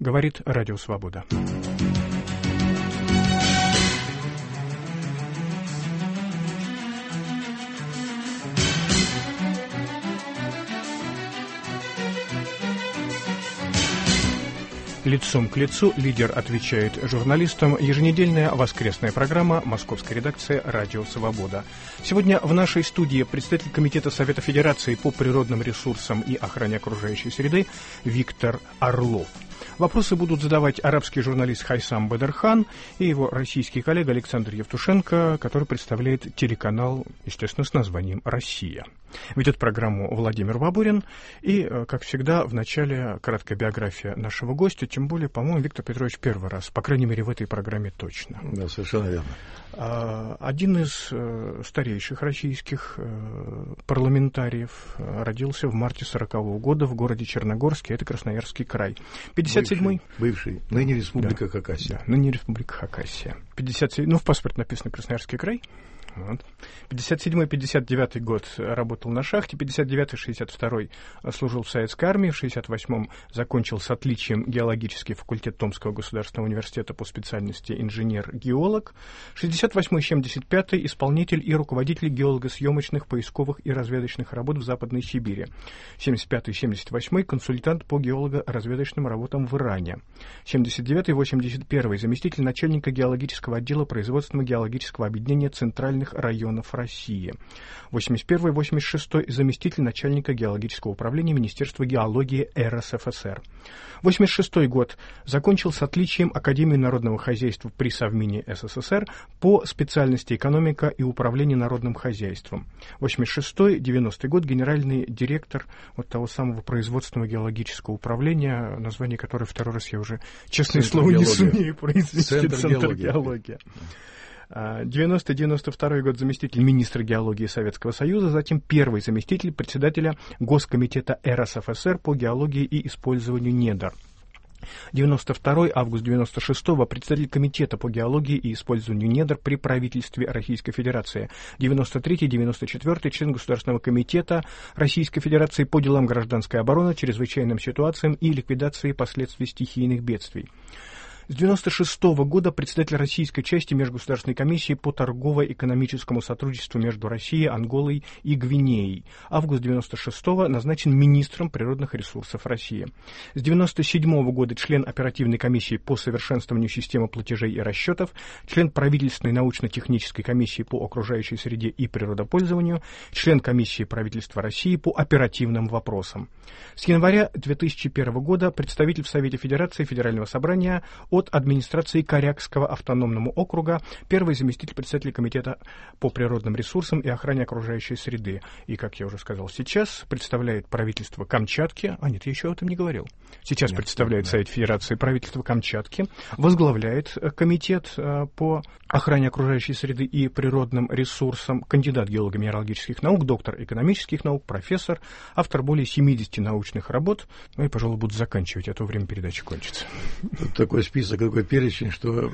Говорит Радио Свобода. Лицом к лицу лидер отвечает журналистам. Еженедельная воскресная программа московской редакции «Радио Свобода». Сегодня в нашей студии представитель Комитета Совета Федерации по природным ресурсам и охране окружающей среды Виктор Орлов. Вопросы будут задавать арабский журналист Хайсам Бадырхан и его российский коллега Александр Евтушенко, который представляет телеканал, естественно, с названием «Россия». Ведет программу Владимир Бабурин. И, как всегда, в начале краткая биография нашего гостя. Тем более, по-моему, Виктор Петрович первый раз, по крайней мере, в этой программе точно. Да, совершенно верно. Один из старейших российских парламентариев родился в марте 1940 года в городе Черногорске, это Красноярский край. 57-й. Бывший. Ныне Республика Хакасия. Да, ныне Республика Хакасия. 57, в паспорте написано Красноярский край. Вот. 57-59 год работал на шахте, 59-62 служил в Советской армии, в 68-м закончил с отличием геологический факультет Томского государственного университета по специальности инженер-геолог, 68-75 исполнитель и руководитель геологосъемочных, поисковых и разведочных работ в Западной Сибири, 75-78 консультант по геолого-разведочным работам в Иране, 79-81 заместитель начальника геологического отдела производственного геологического объединения Центральных районов России. 81-86 заместитель начальника геологического управления Министерства геологии РСФСР. 86 год закончил с отличием Академию народного хозяйства при Совмине СССР по специальности экономика и управление народным хозяйством. 86-90 год генеральный директор вот того самого производственного геологического управления, название которое второй раз я уже, честное слово, не сумею произнести. Центр геологии. 90-92 год заместитель министра геологии Советского Союза, затем первый заместитель председателя Госкомитета РСФСР по геологии и использованию недр. 92 август 96-го председатель Комитета по геологии и использованию недр при правительстве Российской Федерации. 93-94 член Государственного комитета Российской Федерации по делам гражданской обороны, чрезвычайным ситуациям и ликвидации последствий стихийных бедствий. С 1996 года председатель российской части Межгосударственной комиссии по торгово-экономическому сотрудничеству между Россией, Анголой и Гвинеей. Август 1996 назначен министром природных ресурсов России. С 1997 года член оперативной комиссии по совершенствованию системы платежей и расчетов, член правительственной научно-технической комиссии по окружающей среде и природопользованию, член комиссии правительства России по оперативным вопросам. С января 2001 года представитель в Совете Федерации Федерального собрания от администрации Корякского автономного округа, первый заместитель председателя Комитета по природным ресурсам и охране окружающей среды. И, как я уже сказал, сейчас представляет правительство Камчатки. Нет, я еще об этом не говорил. Сейчас представляет Совет Федерации правительство Камчатки, возглавляет Комитет по охране окружающей среды и природным ресурсам, кандидат геолого-минералогических наук, доктор экономических наук, профессор, автор более 70 научных работ. Ну и, пожалуй, буду заканчивать, а то время передачи кончится. Тут такой список, такой перечень, что,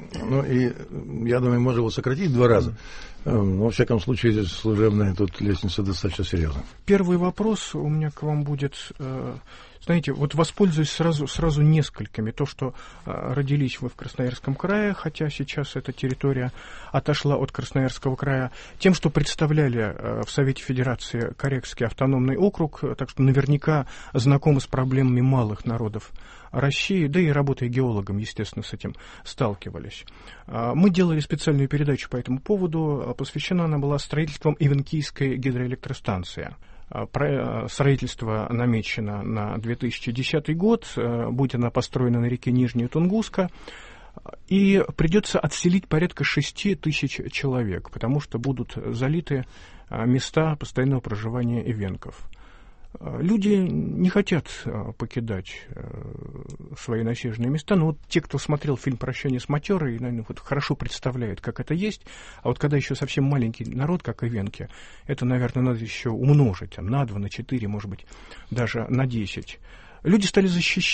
и я думаю, можно его сократить 2 раза. Но, во всяком случае, здесь служебная тут лестница достаточно серьезная. Первый вопрос у меня к вам будет. Знаете, вот воспользуюсь сразу несколькими. То, что родились вы в Красноярском крае, хотя сейчас эта территория отошла от Красноярского края, тем, что представляли в Совете Федерации Корякский автономный округ, так что наверняка знакомы с проблемами малых народов России, да и работая геологом, естественно, с этим сталкивались. Мы делали специальную передачу по этому поводу, посвящена она была строительством Ивенкийской гидроэлектростанции. Строительство намечено на 2010 год, будет она построена на реке Нижняя Тунгуска, и придется отселить порядка 6 тысяч человек, потому что будут залиты места постоянного проживания ивенков. Люди не хотят покидать свои насиженные места, но вот те, кто смотрел фильм «Прощание с матерой», наверное, вот хорошо представляют, как это есть, а вот когда еще совсем маленький народ, как ивенки, это, наверное, надо еще умножить на 2, на 4, может быть, даже на 10. Люди стали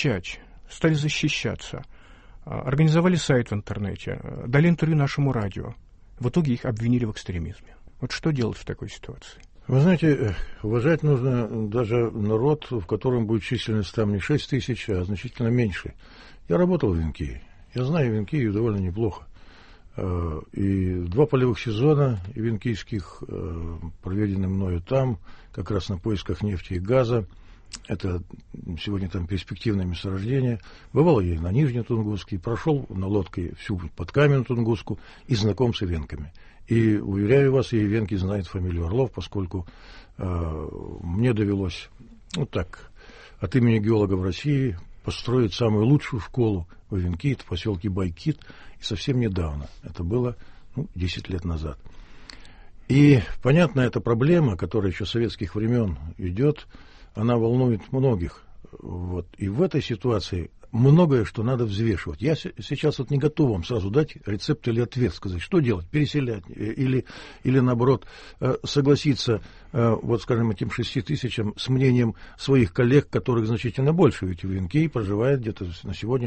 защищаться, организовали сайт в интернете, дали интервью нашему радио. В итоге их обвинили в экстремизме. Вот что делать в такой ситуации? Вы знаете, уважать нужно даже народ, в котором будет численность там не 6 тысяч, а значительно меньше. Я работал в Венкии. Я знаю Венкию довольно неплохо. И 2 полевых сезона венкийских проведены мною там, как раз на поисках нефти и газа. Это сегодня там перспективное месторождение. Бывал я и на Нижнетунгуске, прошел на лодке всю Подкаменную-Тунгуску и знаком с венками. И, уверяю вас, и венки знают фамилию Орлов, поскольку мне довелось, вот так, от имени геологов России построить самую лучшую школу в Венки, в поселке Байкит, и совсем недавно. Это было 10 лет назад. И, понятно, эта проблема, которая еще с советских времен идет, она волнует многих. Вот. И в этой ситуации многое, что надо взвешивать. Я сейчас не готов вам сразу дать рецепт или ответ, сказать, что делать, переселять или наоборот, согласиться, скажем, этим 6 тысячам с мнением своих коллег, которых значительно больше. Ведь в Венки проживает где-то на сегодня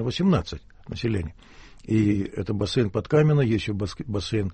18 населения. И это бассейн Подкамена, есть бассейн,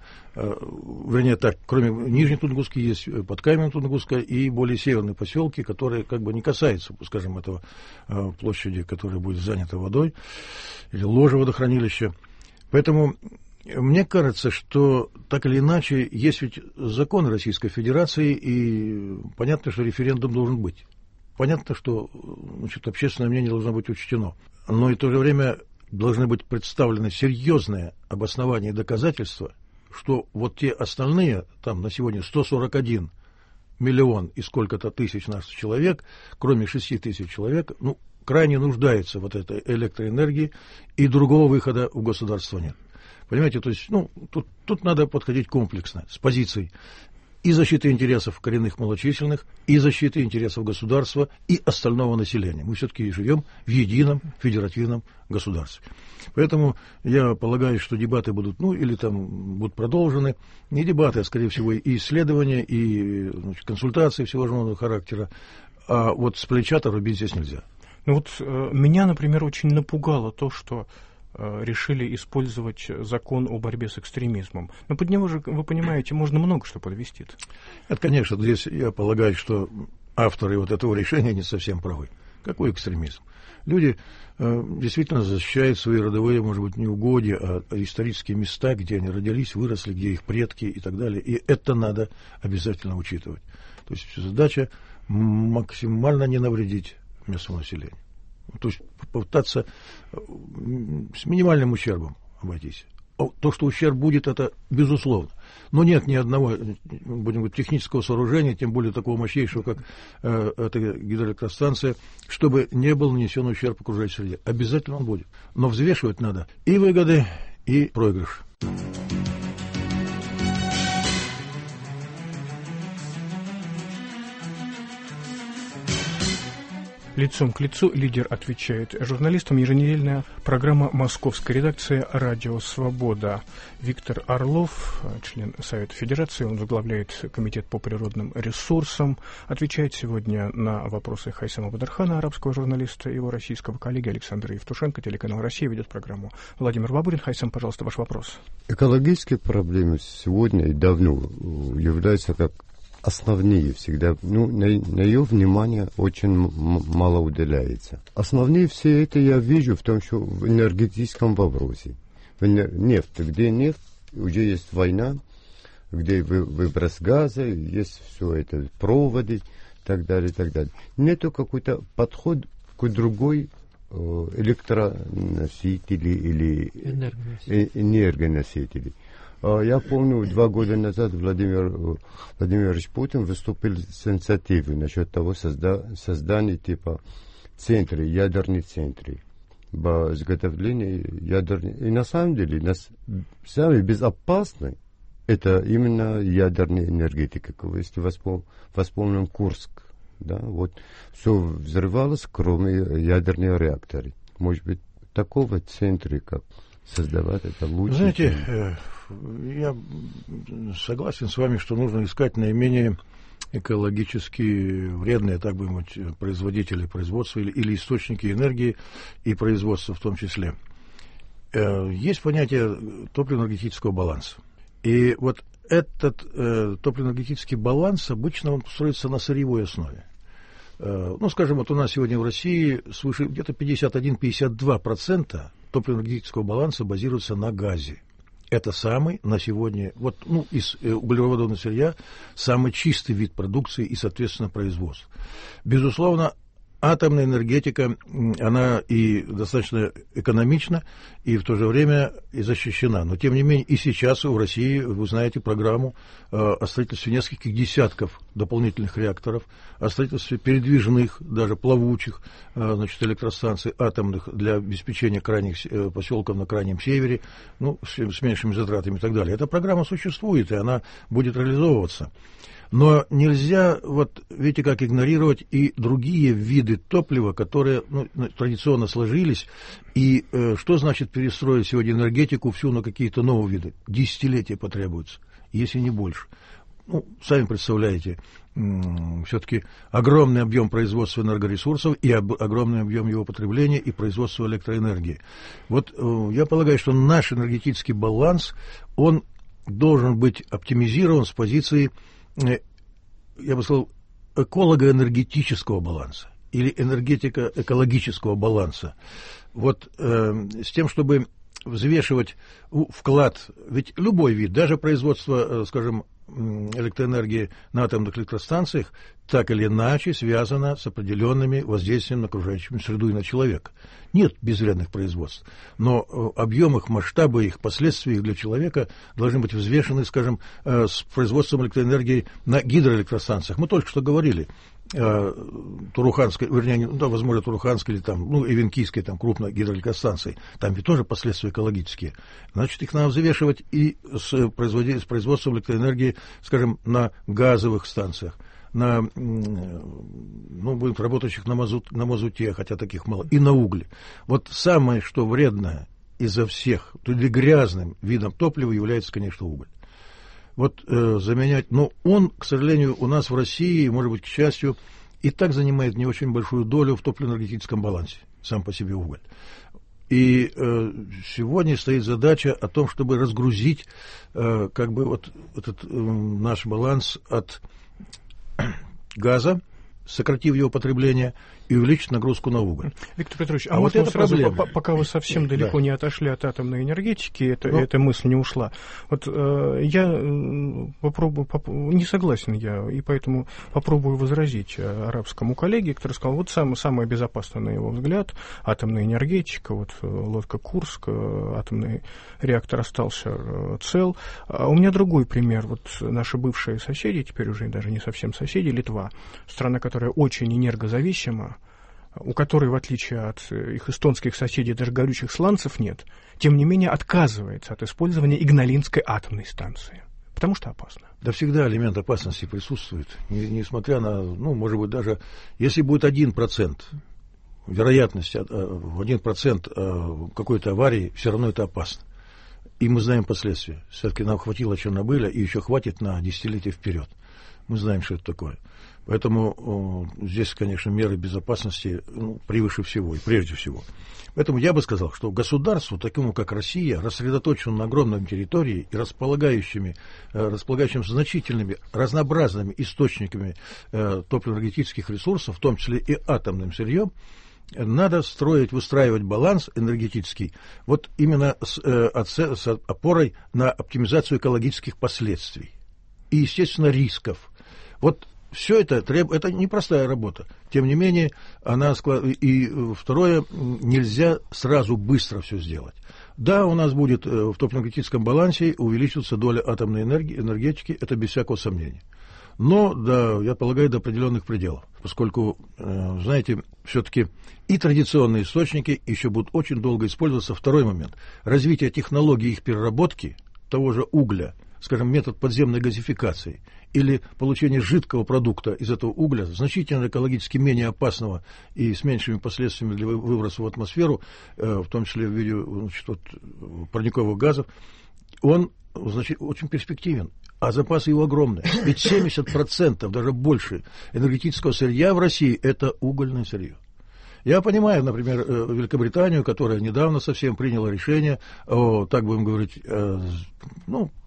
вернее так, кроме Нижнетунгуска, есть Подкаменная-Тунгуска и более северные поселки, которые как бы не касаются, скажем, этого площади, которая будет занята водой, или ложа водохранилища. Поэтому мне кажется, что так или иначе есть ведь закон Российской Федерации, и понятно, что референдум должен быть. Понятно, что общественное мнение должно быть учтено. Но и в то же время должны быть представлены серьезные обоснования и доказательства, что вот те остальные, там на сегодня 141 миллион и сколько-то тысяч наших человек, кроме 6 тысяч человек, крайне нуждаются в этой электроэнергии, и другого выхода у государства нет. Понимаете, то есть, тут надо подходить комплексно, с позиций и защиты интересов коренных малочисленных, и защиты интересов государства и остального населения. Мы все-таки живем в едином федеративном государстве. Поэтому я полагаю, что дебаты будут, будут продолжены. Не дебаты, а, скорее всего, и исследования, и консультации всевозможного характера. А вот с плеча-то рубить здесь нельзя. Меня, например, очень напугало то, что решили использовать закон о борьбе с экстремизмом. Но под него же, вы понимаете, можно много что подвести. Это, конечно, здесь я полагаю, что авторы вот этого решения не совсем правы. Какой экстремизм? Люди действительно защищают свои родовые, может быть, не угодья, а исторические места, где они родились, выросли, где их предки и так далее. И это надо обязательно учитывать. То есть задача максимально не навредить местному населению. То есть попытаться с минимальным ущербом обойтись. То, что ущерб будет, это безусловно. Но нет ни одного, будем говорить, технического сооружения, тем более такого мощнейшего, как эта гидроэлектростанция, чтобы не был нанесен ущерб окружающей среде. Обязательно он будет. Но взвешивать надо и выгоды, и проигрыш. Лицом к лицу лидер отвечает журналистам. Еженедельная программа московской редакции «Радио Свобода». Виктор Орлов, член Совета Федерации, он возглавляет Комитет по природным ресурсам, отвечает сегодня на вопросы Хайсама Бадархана, арабского журналиста, и его российского коллеги Александра Евтушенко, телеканал «Россия» ведет программу. Владимир Бабурин. Хайсам, пожалуйста, ваш вопрос. Экологические проблемы сегодня и давно являются как основные всегда, на ее внимание очень мало уделяется. Основные все это я вижу в том, что в энергетическом вопросе. Нефть, где нефть, уже есть война, где выброс газа, есть все это, проводы, и так далее, и так далее. Нету какой-то подход к другой электроносители или энергоносители. Я помню, 2 года назад Владимир Владимирович Путин выступил с инициативой насчет того создания типа центры, ядерных центров, по изготовлению ядерных. И на самом деле, самый безопасный это именно ядерная энергетика. Если вспомним Курск, да, вот все взрывалось, кроме ядерных реакторов. Может быть, такого центра, как создавать, это лучше. Знаете, я согласен с вами, что нужно искать наименее экологически вредные, так бы сказать, производители производства или источники энергии и производства в том числе. Есть понятие топливно-энергетического баланса. И вот этот топливно-энергетический баланс обычно он строится на сырьевой основе. Ну, скажем, вот у нас сегодня в России свыше где-то 51-52% топливно-энергетического баланса базируется на газе. Это самый на сегодня, вот, ну, из углеводородного сырья, самый чистый вид продукции и, соответственно, производства. Безусловно, атомная энергетика, она и достаточно экономична, и в то же время и защищена. Но, тем не менее, и сейчас в России, вы знаете, программу о строительстве нескольких десятков дополнительных реакторов, о строительстве передвижных, даже плавучих, значит, электростанций атомных для обеспечения крайних поселков на Крайнем Севере, ну, с меньшими затратами и так далее. Эта программа существует, и она будет реализовываться. Но нельзя, вот видите, как игнорировать и другие виды топлива, которые традиционно сложились. И что значит перестроить сегодня энергетику всю на какие-то новые виды? Десятилетия потребуется, если не больше. Ну, сами представляете, все-таки огромный объем производства энергоресурсов и огромный объем его потребления и производства электроэнергии. Вот я полагаю, что наш энергетический баланс, он должен быть оптимизирован с позиции, я бы сказал, эколого-энергетического баланса или энергетико-экологического баланса. Вот с тем, чтобы взвешивать вклад, ведь любой вид, даже производство, скажем, электроэнергии на атомных электростанциях, так или иначе связано с определенными воздействиями на окружающую среду и на человека. Нет безвредных производств, но объем их, масштабы их, последствия их для человека должны быть взвешены, скажем, с производством электроэнергии на гидроэлектростанциях. Мы только что говорили, Туруханской, вернее, да, возможно, Туруханской или там, ну, Ивенкийской, там, крупной гидроэлектростанции, там ведь тоже последствия экологические. Значит, их надо взвешивать и с производством электроэнергии, скажем, на газовых станциях, на, ну, будем работающих на мазуте, хотя таких мало, и на угле. Вот самое, что вредное изо всех, или грязным видом топлива является, конечно, уголь. Вот заменять, но он, к сожалению, у нас в России, может быть, к счастью, и так занимает не очень большую долю в топливно-энергетическом балансе, сам по себе уголь. И сегодня стоит задача о том, чтобы разгрузить как бы вот этот наш баланс от газа, сократив его потребление, и увеличить нагрузку на уголь. Виктор Петрович, а вот это сразу, проблема. Пока вы совсем далеко не отошли от атомной энергетики, эта мысль не ушла. Вот я не согласен я, и поэтому попробую возразить арабскому коллеге, который сказал, вот самое безопасное, на его взгляд, атомная энергетика, вот лодка Курск, атомный реактор остался цел. А у меня другой пример. Вот наши бывшие соседи, теперь уже даже не совсем соседи, Литва, страна, которая очень энергозависима, у которой, в отличие от их эстонских соседей, даже горючих сланцев нет, тем не менее отказывается от использования Игналинской атомной станции, потому что опасно. Да всегда элемент опасности присутствует, несмотря на, ну, может быть, даже если будет 1%, вероятность 1% какой-то аварии, все равно это опасно. И мы знаем последствия. Все-таки нам хватило Чернобыля, и еще хватит на десятилетия вперед. Мы знаем, что это такое. Поэтому здесь, конечно, меры безопасности превыше всего и прежде всего. Поэтому я бы сказал, что государству, такому как Россия, рассредоточенному на огромной территории и располагающим значительными разнообразными источниками топливно-энергетических ресурсов, в том числе и атомным сырьем, надо выстраивать баланс энергетический вот именно с опорой на оптимизацию экологических последствий и, естественно, рисков. Вот все это непростая работа. Тем не менее, и второе, нельзя сразу быстро все сделать. Да, у нас будет в топливно-энергетическом балансе увеличиваться доля атомной энергетики, это без всякого сомнения. Но, да, я полагаю, до определенных пределов, поскольку, знаете, все-таки и традиционные источники еще будут очень долго использоваться. Второй момент. Развитие технологий их переработки, того же угля, скажем, метод подземной газификации или получение жидкого продукта из этого угля, значительно экологически менее опасного и с меньшими последствиями для выброса в атмосферу, в том числе в виде, значит, парниковых газов, он, значит, очень перспективен. А запасы его огромные. Ведь 70%, даже больше, энергетического сырья в России – это угольное сырье. Я понимаю, например, Великобританию, которая недавно совсем приняла решение, так будем говорить,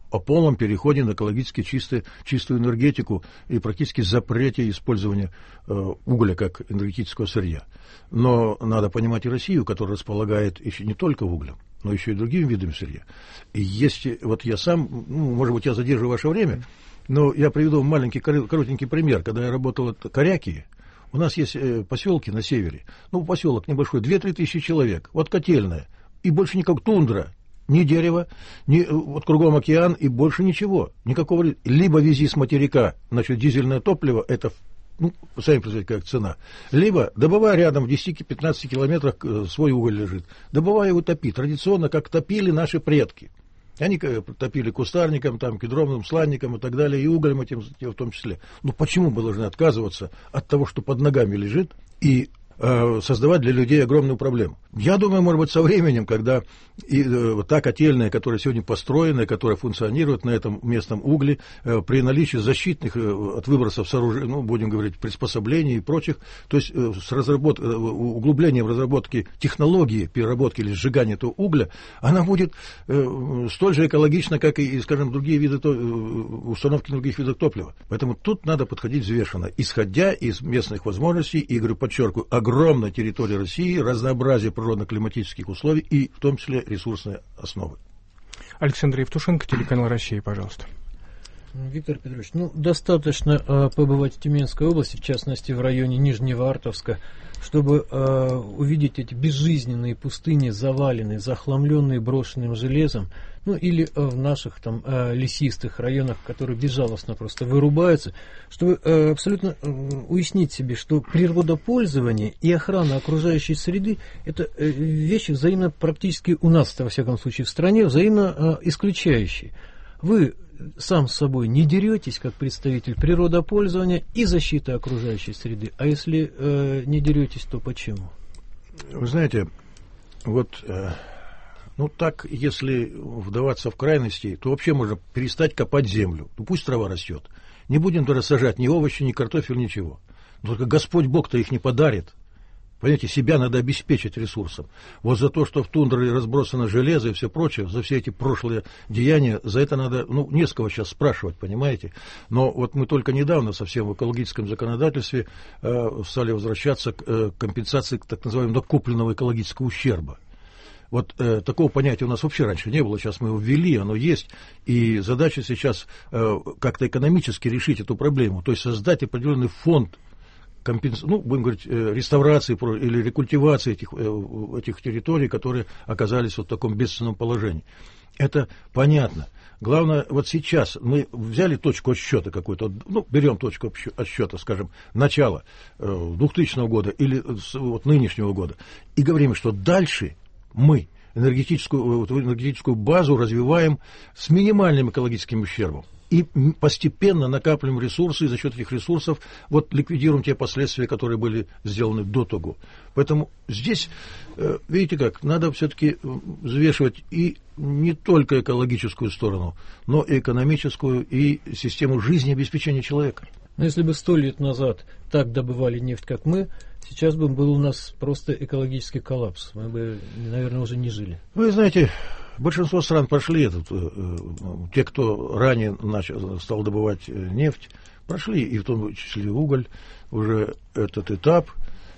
о полном переходе на экологически чистую энергетику и практически запрете использования угля как энергетического сырья. Но надо понимать и Россию, которая располагает еще не только углем, но еще и другими видами сырья. И если вот я сам, может быть, я задержу ваше время, но я приведу маленький, коротенький пример. Когда я работал в Корякии, у нас есть поселки на севере, поселок небольшой, 2-3 тысячи человек, вот котельная, и больше никак тундра. Ни дерева, вот кругом океан и больше ничего. Никакого. Либо вези с материка, значит, дизельное топливо, это, сами представляете, как цена. Либо добывай рядом в 10-15 километрах свой уголь лежит. Добывай его, топи. Традиционно, как топили наши предки. Они топили кустарником, кедровым сланником и так далее, и углем этим в том числе. Почему мы должны отказываться от того, что под ногами лежит, и создавать для людей огромную проблему? Я думаю, может быть, со временем, когда та котельная, которая сегодня построена, которая функционирует на этом местном угле, при наличии защитных от выбросов сооружений, будем говорить, приспособлений и прочих, то есть с углублением разработки технологии переработки или сжигания этого угля, она будет столь же экологична, как и, скажем, другие виды установки других видов топлива. Поэтому тут надо подходить взвешенно, исходя из местных возможностей, и, говорю, подчеркиваю, огромной территории России, разнообразие природно-климатических условий и в том числе ресурсные основы. Александр Евтушенко, телеканал «Россия», пожалуйста. Виктор Петрович, достаточно побывать в Тюменской области, в частности в районе Нижневартовска, чтобы увидеть эти безжизненные пустыни, заваленные, захламленные брошенным железом, или в наших лесистых районах, которые безжалостно просто вырубаются, чтобы абсолютно уяснить себе, что природопользование и охрана окружающей среды – это вещи взаимно практически у нас, во всяком случае, в стране, взаимно исключающие. Вы сам с собой не деретесь, как представитель природопользования и защиты окружающей среды? А если не деретесь, то почему? Вы знаете, так, если вдаваться в крайности, то вообще можно перестать копать землю. Пусть трава растет. Не будем туда сажать ни овощи, ни картофель, ничего. Но только Господь Бог-то их не подарит. Понимаете, себя надо обеспечить ресурсом. Вот за то, что в тундре разбросано железо и все прочее, за все эти прошлые деяния, за это надо, не с кого сейчас спрашивать, понимаете. Но вот мы только недавно совсем в экологическом законодательстве стали возвращаться к компенсации так называемого накопленного экологического ущерба. Такого понятия у нас вообще раньше не было, сейчас мы его ввели, оно есть, и задача сейчас как-то экономически решить эту проблему, то есть создать определенный фонд будем говорить, реставрации или рекультивации этих территорий, которые оказались в таком бедственном положении. Это понятно. Главное, сейчас мы взяли точку отсчета какую-то, берем точку отсчета, скажем, начала 2000 года или нынешнего года, и говорим, что дальше мы энергетическую базу развиваем с минимальным экологическим ущербом. И постепенно накапливаем ресурсы, и за счет этих ресурсов ликвидируем те последствия, которые были сделаны до того. Поэтому здесь, видите как, надо все-таки взвешивать и не только экологическую сторону, но и экономическую, и систему жизнеобеспечения человека. Но если бы 100 лет назад так добывали нефть, как мы, сейчас бы был у нас просто экологический коллапс. Мы бы, наверное, уже не жили. Вы знаете, большинство стран прошли те, кто ранее стал добывать нефть, прошли, и в том числе уголь, уже этот этап.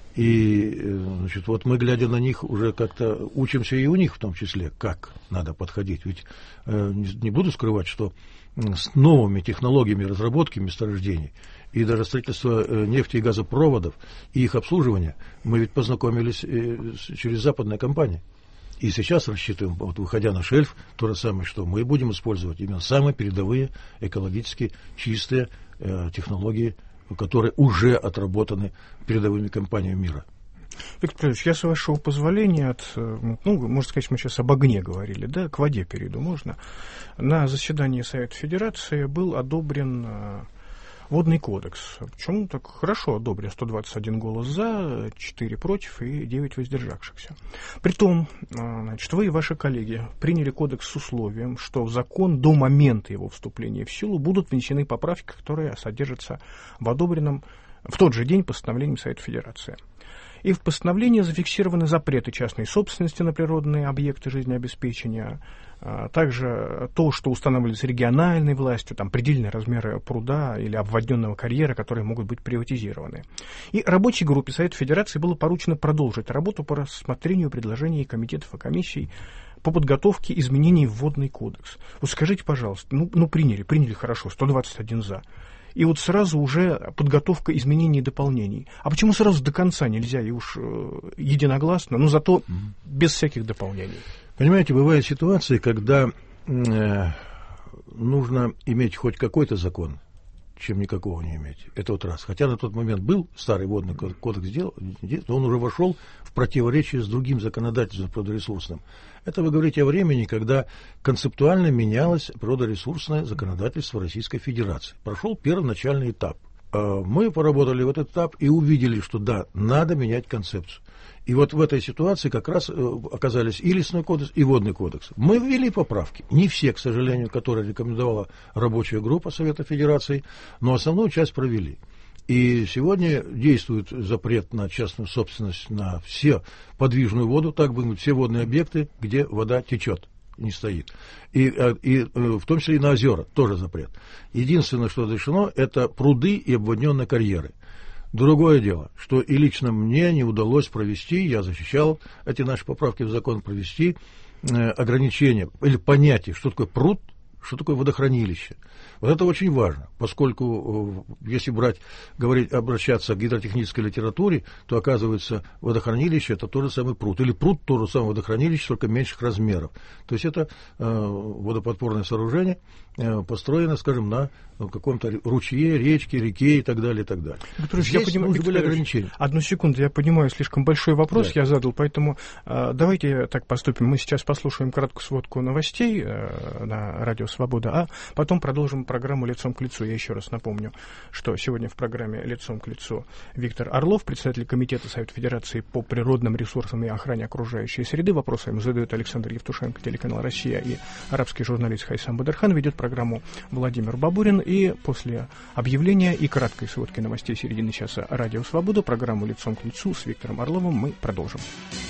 И мы, глядя на них, уже как-то учимся и у них в том числе, как надо подходить. Ведь не буду скрывать, что с новыми технологиями разработки месторождений и даже строительства нефти и газопроводов и их обслуживания мы ведь познакомились через западные компании. И сейчас рассчитываем, выходя на шельф, то же самое, что мы будем использовать именно самые передовые экологически чистые технологии, которые уже отработаны передовыми компаниями мира. Виктор Петрович, я, с вашего позволения, можно сказать, мы сейчас об огне говорили, да, к воде перейду, можно. На заседании Совета Федерации был одобрен Водный кодекс. Почему так хорошо одобрен? 121 голос за, 4 против и 9 воздержавшихся. Притом, вы и ваши коллеги приняли кодекс с условием, что в закон до момента его вступления в силу будут внесены поправки, которые содержатся в одобренном в тот же день постановлении Совета Федерации. И в постановлении зафиксированы запреты частной собственности на природные объекты жизнеобеспечения, также то, что устанавливается региональной властью, там предельные размеры пруда или обводненного карьера, которые могут быть приватизированы. И рабочей группе Совета Федерации было поручено продолжить работу по рассмотрению предложений комитетов и комиссий по подготовке изменений в Водный кодекс. Вот скажите, пожалуйста, приняли хорошо, 121 за. И вот сразу уже подготовка изменений и дополнений. А почему сразу до конца нельзя, и уж единогласно, но зато без всяких дополнений? Понимаете, бывают ситуации, когда нужно иметь хоть какой-то закон, чем никакого не иметь. Это вот раз. Хотя на тот момент был старый водный кодекс, но он уже вошел в противоречие с другим законодательством природоресурсным. Это вы говорите о времени, когда концептуально менялось природоресурсное законодательство Российской Федерации. Прошел первоначальный этап. Мы поработали в этот этап и увидели, что да, надо менять концепцию. И вот в этой ситуации как раз оказались и лесной кодекс, и водный кодекс. Мы ввели поправки. Не все, к сожалению, которые рекомендовала рабочая группа Совета Федерации, но основную часть провели. И сегодня действует запрет на частную собственность на все подвижную воду, так бы все водные объекты, где вода течет, не стоит. И в том числе и на озера тоже запрет. Единственное, что разрешено, это пруды и обводненные карьеры. Другое дело, что и лично мне не удалось провести, я защищал эти наши поправки в закон, провести ограничения или понятие, что такое пруд, что такое водохранилище. Вот это очень важно, поскольку если обращаться к гидротехнической литературе, то оказывается водохранилище это тот же самый пруд. Или пруд то же самое водохранилище, только меньших размеров. То есть это водоподпорное сооружение, построено, скажем, на каком-то ручье, речке, реке и так далее, и так далее. Здесь были ограничения. Одну секунду, я понимаю, слишком большой вопрос я задал, поэтому давайте так поступим. Мы сейчас послушаем краткую сводку новостей на Радио Свобода, а потом продолжим программу «Лицом к лицу». Я еще раз напомню, что сегодня в программе «Лицом к лицу» Виктор Орлов, председатель Комитета Совета Федерации по природным ресурсам и охране окружающей среды. Вопросы ему задает Александр Евтушенко, телеканал «Россия», и арабский журналист Хайсам Бадархан. Ведет программу Владимир Бабурин. И после объявления и краткой сводки новостей середины часа «Радио Свобода» программу «Лицом к лицу» с Виктором Орловым мы продолжим.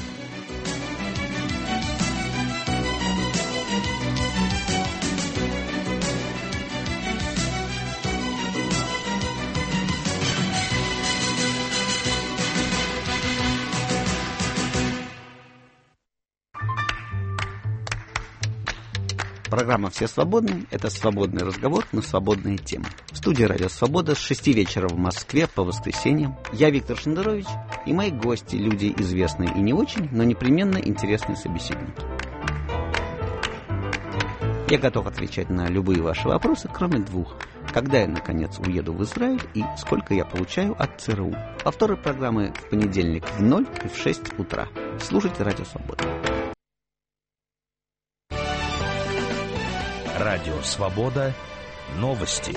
Программа «Все свободны» — это свободный разговор на свободные темы. В студии «Радио Свобода» с 6 вечера в Москве по воскресеньям. Я Виктор Шендерович и мои гости, люди известные и не очень, но непременно интересные собеседники. Я готов отвечать на любые ваши вопросы, кроме двух. Когда я, наконец, уеду в Израиль и сколько я получаю от ЦРУ. Повторы программы в понедельник в 0 и в 6 утра. Слушайте «Радио Свобода». Радио Свобода. Новости.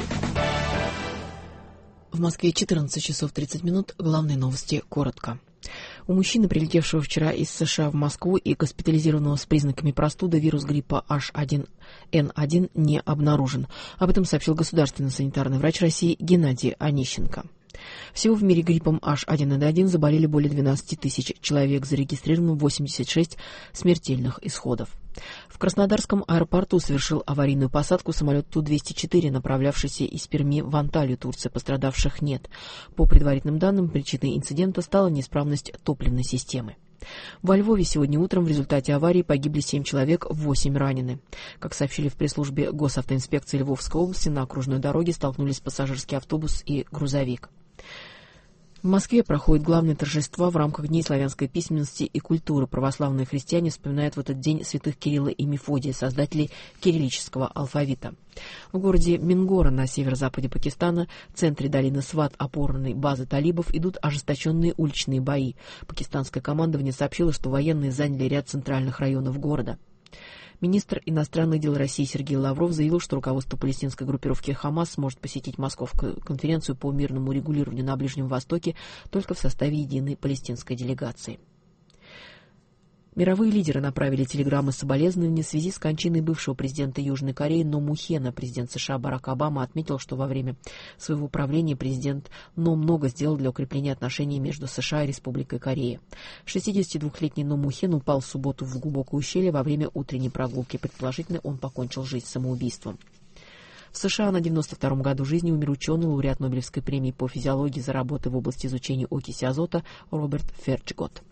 В Москве 14 часов 30 минут. Главные новости коротко. У мужчины, прилетевшего вчера из США в Москву и госпитализированного с признаками простуды, вирус гриппа H1N1 не обнаружен. Об этом сообщил государственный санитарный врач России Геннадий Онищенко. Всего в мире гриппом H1N1 заболели более 12 тысяч человек, зарегистрировано 86 смертельных исходов. В Краснодарском аэропорту совершил аварийную посадку самолет Ту-204, направлявшийся из Перми в Анталию, Турция. Пострадавших нет. По предварительным данным, причиной инцидента стала неисправность топливной системы. Во Львове сегодня утром в результате аварии погибли 7 человек, 8 ранены. Как сообщили в пресс-службе Госавтоинспекции Львовской области, на окружной дороге столкнулись пассажирский автобус и грузовик. В Москве проходят главные торжества в рамках Дней славянской письменности и культуры. Православные христиане вспоминают в этот день святых Кирилла и Мефодия, создателей кириллического алфавита. В городе Мингора на северо-западе Пакистана, в центре долины Сват, опорной базы талибов, идут ожесточенные уличные бои. Пакистанское командование сообщило, что военные заняли ряд центральных районов города. Министр иностранных дел России Сергей Лавров заявил, что руководство палестинской группировки «Хамас» сможет посетить Московскую конференцию по мирному регулированию на Ближнем Востоке только в составе единой палестинской делегации. Мировые лидеры направили телеграммы соболезнования в связи с кончиной бывшего президента Южной Кореи Но Му Хена. Президент США Барак Обама отметил, что во время своего правления президент Но много сделал для укрепления отношений между США и Республикой Корея. 62-летний Но Му Хен упал в субботу в глубокое ущелье во время утренней прогулки. Предположительно, он покончил жизнь самоубийством. В США на 92-м году жизни умер ученый, лауреат Нобелевской премии по физиологии за работы в области изучения окиси азота Роберт Ферчгот.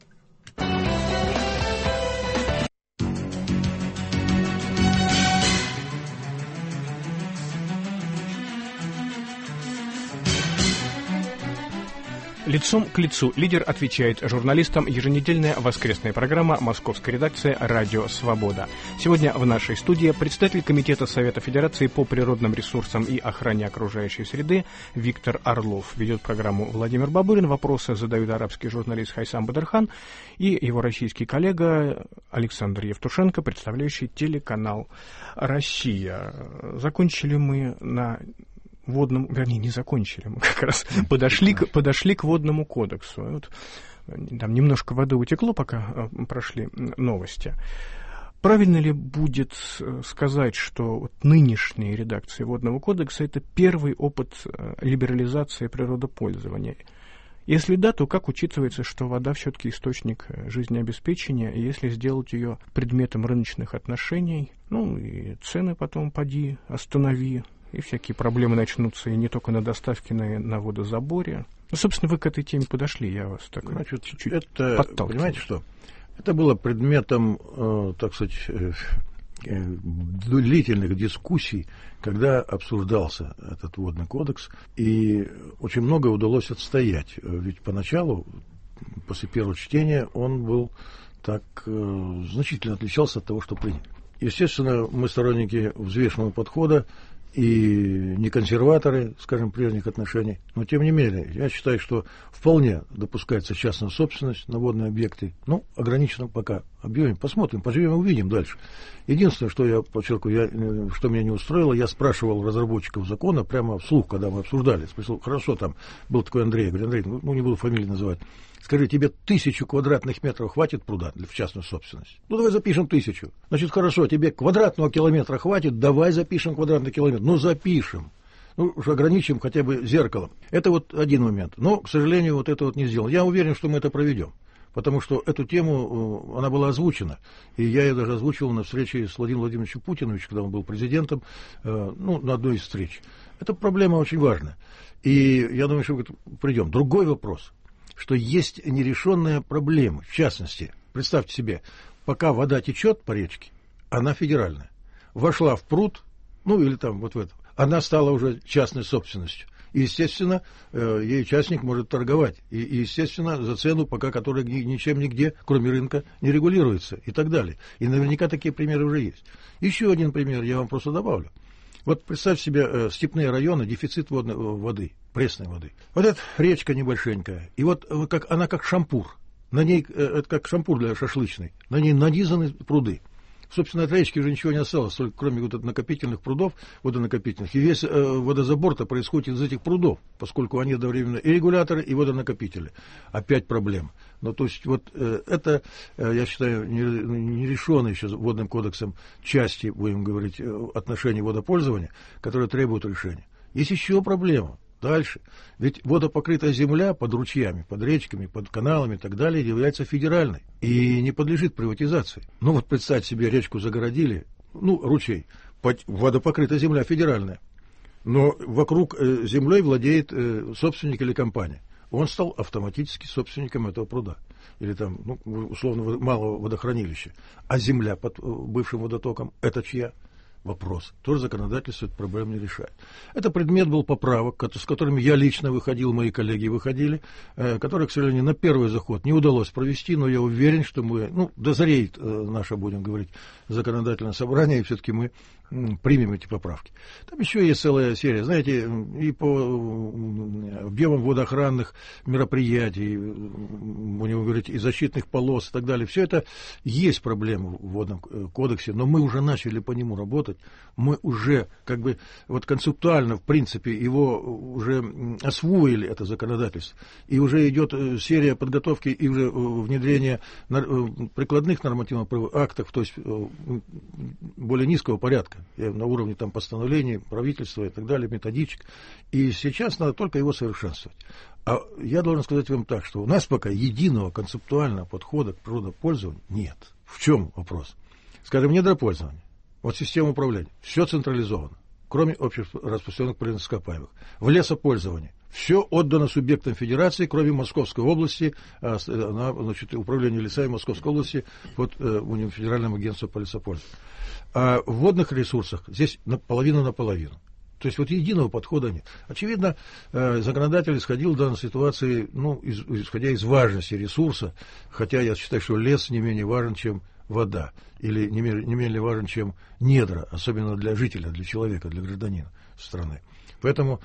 Лицом к лицу лидер отвечает журналистам. Еженедельная воскресная программа московской редакции «Радио Свобода». Сегодня в нашей студии председатель Комитета Совета Федерации по природным ресурсам и охране окружающей среды Виктор Орлов. Ведет программу Владимир Бабурин. Вопросы задают арабский журналист Хайсам Бадархан и его российский коллега Александр Евтушенко, представляющий телеканал «Россия». Закончили мы на не закончили, мы как раз подошли к водному кодексу. Вот, там немножко воды утекло, пока прошли новости. Правильно ли будет сказать, что вот нынешняя редакция водного кодекса — это первый опыт либерализации природопользования? Если да, то как учитывается, что вода все-таки источник жизнеобеспечения, и если сделать ее предметом рыночных отношений, и цены потом поди останови, и всякие проблемы начнутся и не только на доставке, но и на водозаборе. Собственно, вы к этой теме подошли, я вас так чуть-чуть подталкиваю. Понимаете что? Это было предметом, так сказать, длительных дискуссий, когда обсуждался этот водный кодекс, и очень многое удалось отстоять. Ведь поначалу, после первого чтения, он был так значительно отличался от того, что приняли. Естественно, мы сторонники взвешенного подхода, и не консерваторы, скажем, прежних отношений, но тем не менее, я считаю, что вполне допускается частная собственность на водные объекты, ограничено пока объеме, посмотрим, поживем, увидим дальше. Единственное, что я подчеркиваю, что меня не устроило, я спрашивал разработчиков закона прямо вслух, когда мы обсуждали, спросил, хорошо, там был такой Андрей, я говорю, Андрей, не буду фамилии называть, скажи, тебе 1000 квадратных метров хватит пруда в частную собственность? Давай запишем 1000. Значит, хорошо, тебе квадратного километра хватит, давай запишем квадратный километр. Запишем. Уж ограничим хотя бы зеркалом. Это вот один момент. Но, к сожалению, вот это вот не сделано. Я уверен, что мы это проведем. Потому что эту тему, она была озвучена. И я ее даже озвучивал на встрече с Владимиром Владимировичем Путиным, когда он был президентом, на одной из встреч. Эта проблема очень важна. И я думаю, что мы придем. Другой вопрос, что есть нерешенные проблемы. В частности, представьте себе, пока вода течет по речке, она федеральная. Вошла в пруд, или там вот в этом, она стала уже частной собственностью. И, естественно, ей частник может торговать. И, естественно, за цену, пока которая ничем нигде, кроме рынка, не регулируется и так далее. И наверняка такие примеры уже есть. Еще один пример я вам просто добавлю. Вот представьте себе степные районы, дефицит воды, пресной воды. Вот эта речка небольшенькая, и вот она как шампур. На ней, это как шампур для шашлычной, на ней нанизаны пруды. Собственно, от речки уже ничего не осталось, только кроме вот накопительных прудов, водонакопительных. И весь водозабор-то происходит из этих прудов, поскольку они одновременно и регуляторы, и водонакопители. Опять проблема. То есть вот это, я считаю, нерешенные еще водным кодексом части, будем говорить, отношений водопользования, которые требуют решения. Есть еще проблема. Дальше. Ведь водопокрытая земля под ручьями, под речками, под каналами и так далее является федеральной и не подлежит приватизации. Вот представьте себе, речку загородили, ручей, водопокрытая земля федеральная, но вокруг землей владеет собственник или компания. Он стал автоматически собственником этого пруда. Или там, условно, малого водохранилища. А земля под бывшим водотоком, это чья? Вопрос. Тоже законодательство эту проблему не решает. Это предмет был поправок, с которыми я лично выходил, мои коллеги выходили, которые, к сожалению, на первый заход не удалось провести, но я уверен, что мы, дозреет наше, будем говорить, законодательное собрание, и все-таки мы примем эти поправки. Там еще есть целая серия, знаете, и по объемам водоохранных мероприятий, будем говорить, и защитных полос и так далее. Все это есть проблемы в Водном кодексе, но мы уже начали по нему работать. Мы уже как бы вот концептуально, в принципе, его уже освоили, это законодательство. И уже идет серия подготовки и уже внедрения прикладных нормативных актов, то есть более низкого порядка, на уровне там постановлений, правительства и так далее, методичек. И сейчас надо только его совершенствовать. А я должен сказать вам так, что у нас пока единого концептуального подхода к природопользованию нет. В чем вопрос? Скажем, недропользование. Вот система управления. Все централизовано, кроме общераспространенных природных ископаемых. В лесопользовании. Все отдано субъектам федерации, кроме Московской области, значит, управление лесами Московской области под Федеральным агентством по лесопользованию. А в водных ресурсах здесь половина на половину. То есть вот единого подхода нет. Очевидно, законодатель исходил в данной ситуации, исходя из важности ресурса, хотя я считаю, что лес не менее важен, чем вода, или не менее важен, чем недра, особенно для жителя, для человека, для гражданина страны. Поэтому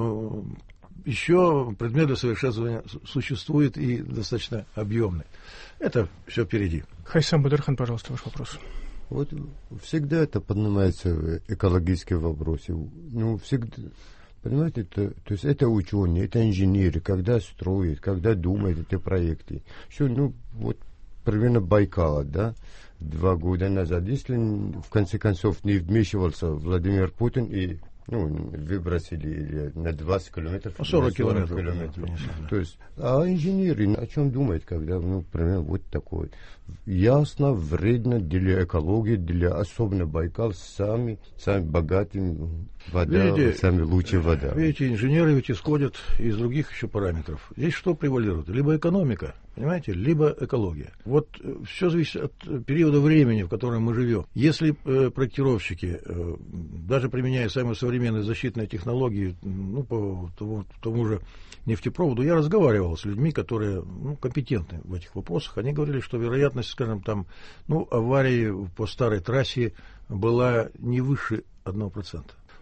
еще предмет для совершенствования существует и достаточно объемный. Это все впереди. Хайсам Бадархан, пожалуйста, ваш вопрос. Вот всегда это поднимается экологические вопросы. Всегда, понимаете, то есть это ученые, это инженеры, когда строят, когда думают эти проекты. Еще, вот примерно Байкала, да, 2 года назад, если в конце концов не вмешивался Владимир Путин и выбросили на 20 километров. 40 километров. То есть, а инженеры о чем думают, когда, примерно вот такое. Ясно, вредно для экологии, для особенно Байкал, сами богатые вода, видите, сами лучшая вода. Видите, инженеры ведь исходят из других еще параметров. Здесь что превалирует? Либо экономика, понимаете, либо экология. Вот все зависит от периода времени, в котором мы живем. Если проектировщики, даже применяя самые современные защитные технологии, по тому же нефтепроводу, я разговаривал с людьми, которые компетентны в этих вопросах. Они говорили, что вероятность, скажем, там, аварии по старой трассе была не выше 1%.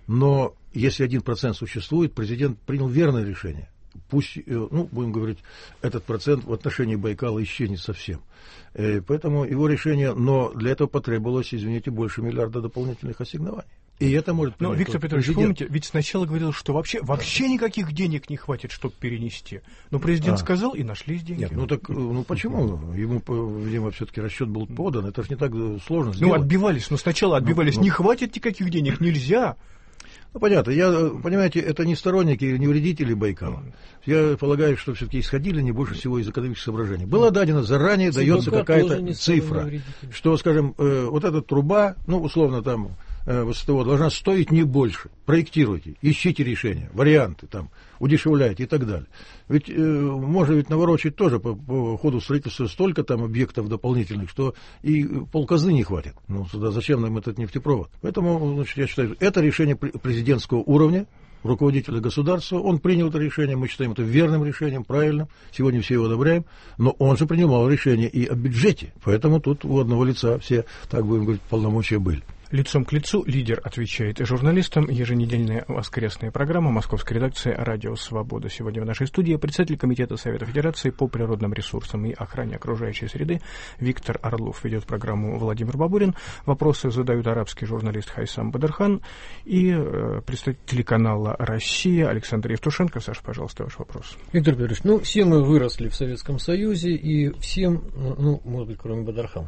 Но если 1% существует, президент принял верное решение. Пусть, будем говорить, этот процент в отношении Байкала исчезнет совсем. Поэтому его решение, но для этого потребовалось, извините, больше миллиарда дополнительных ассигнований. И это может... Но, Виктор Петрович, помните, ведь сначала говорил, что вообще никаких денег не хватит, чтобы перенести. Но президент сказал, и нашлись деньги. Нет, почему? Ему, видимо, все-таки расчет был подан. Это же не так сложно сделать. Сначала отбивались. Не хватит никаких денег, нельзя. Понятно. Понимаете, это не сторонники, не вредители Байкала. Я полагаю, что все-таки исходили не больше всего из экономических соображений. Была дадена заранее, дается какая-то цифра, что, скажем, вот эта труба, условно там, ВСТО должна стоить не больше. Проектируйте, ищите решения, варианты, там, удешевляйте и так далее. Ведь можно наворочить тоже по ходу строительства столько там объектов дополнительных, что и полказны не хватит. Зачем нам этот нефтепровод? Поэтому, я считаю, это решение президентского уровня, руководителя государства, он принял это решение, мы считаем это верным решением, правильным, сегодня все его одобряем, но он же принимал решение и о бюджете, поэтому тут у одного лица все, так будем говорить, полномочия были. Лицом к лицу лидер отвечает журналистам. Еженедельная воскресная программа московской редакции «Радио Свобода». Сегодня в нашей студии председатель Комитета Совета Федерации по природным ресурсам и охране окружающей среды Виктор Орлов. Ведет программу Владимир Бабурин. Вопросы задают арабский журналист Хайсам Бадархан и представитель телеканала «Россия» Александр Евтушенко. Саша, пожалуйста, ваш вопрос. Виктор Петрович, все мы выросли в Советском Союзе, и всем, может быть, кроме Бадархана,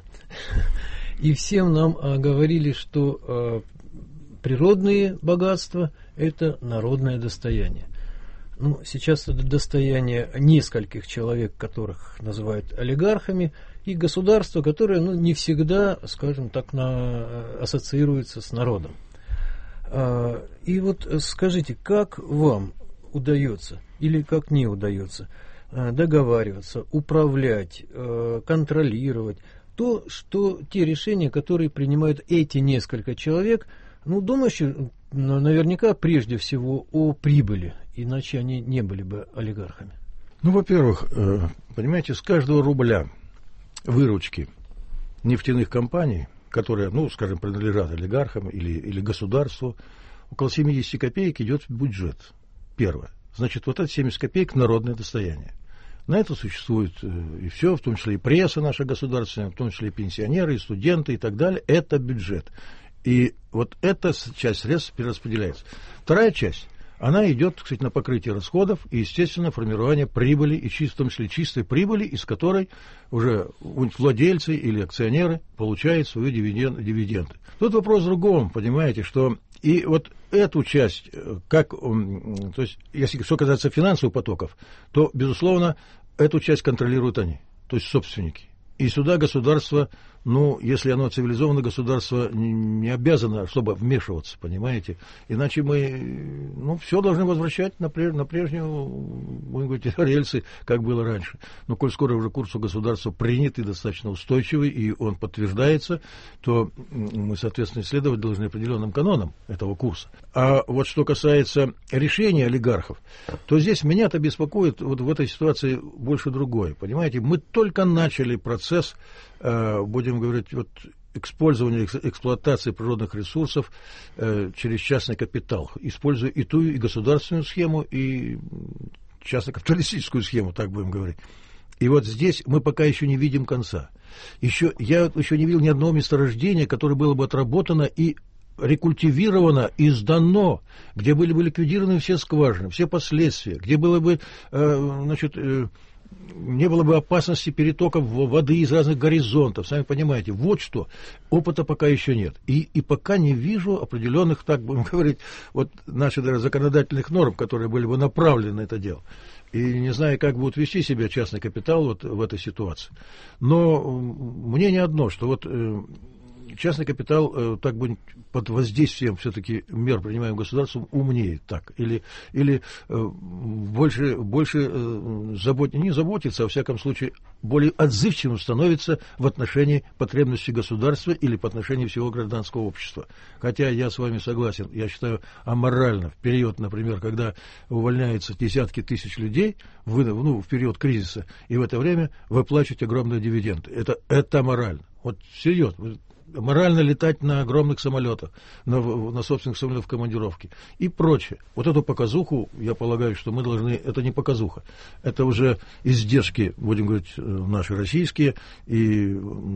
и всем нам говорили, что природные богатства – это народное достояние. Сейчас это достояние нескольких человек, которых называют олигархами, и государства, которое не всегда, скажем так, ассоциируется с народом. И вот скажите, как вам удается или как не удается договариваться, управлять, контролировать что те решения, которые принимают эти несколько человек, думающие наверняка прежде всего о прибыли, иначе они не были бы олигархами? Во-первых, понимаете, с каждого рубля выручки нефтяных компаний, которые, ну, скажем, принадлежат олигархам или государству, около 70 копеек идет в бюджет. Первое. Значит, вот это 70 копеек народное достояние. На это существует и все, в том числе и пресса наша государственная, в том числе и пенсионеры, и студенты, и так далее. Это бюджет. И вот эта часть средств перераспределяется. Вторая часть, она идет, кстати, на покрытие расходов и, естественно, формирование прибыли, и в том числе чистой прибыли, из которой уже владельцы или акционеры получают свои дивиденды. Тут вопрос в другом, понимаете, что и вот эту часть, то есть, если что касается финансовых потоков, то, безусловно, эту часть контролируют они, то есть собственники. И сюда государство, ну, если оно цивилизованное государство, не обязано, чтобы вмешиваться, понимаете? Иначе мы, ну, все должны возвращать на прежнюю, будем говорить, рельсы, как было раньше. Но коль скоро уже курс у государства принят и достаточно устойчивый, и он подтверждается, то мы, соответственно, исследовать должны определенным канонам этого курса. А вот что касается решения олигархов, то здесь меня-то беспокоит вот в этой ситуации больше другое. Понимаете, мы только начали процесс, будем говорить, вот, использования, эксплуатации природных ресурсов через частный капитал, используя и ту, и государственную схему, и частно-капиталистическую схему, так будем говорить. И вот здесь мы пока еще не видим конца. Я еще не видел ни одного месторождения, которое было бы отработано и рекультивировано и сдано, где были бы ликвидированы все скважины, все последствия, где было бы, не было бы опасности перетоков воды из разных горизонтов. Сами понимаете, вот что. Опыта пока еще нет. И пока не вижу определенных, так будем говорить, вот наших даже законодательных норм, которые были бы направлены на это дело. И не знаю, как будет вести себя частный капитал вот в этой ситуации. Но мнение одно, что вот частный капитал, так бы под воздействием все-таки мер, принимаемых государством, умнеет так. Или больше не заботится, а во всяком случае более отзывчивым становится в отношении потребностей государства или по отношению всего гражданского общества. Хотя я с вами согласен, я считаю аморально в период, например, когда увольняются десятки тысяч людей в период кризиса, и в это время выплачивать огромные дивиденды. Это аморально. Вот серьезно. Морально летать на огромных самолетах, на собственных самолетах в командировке и прочее. Вот эту показуху, я полагаю, что мы должны... Это не показуха, это уже издержки, будем говорить, наши российские, и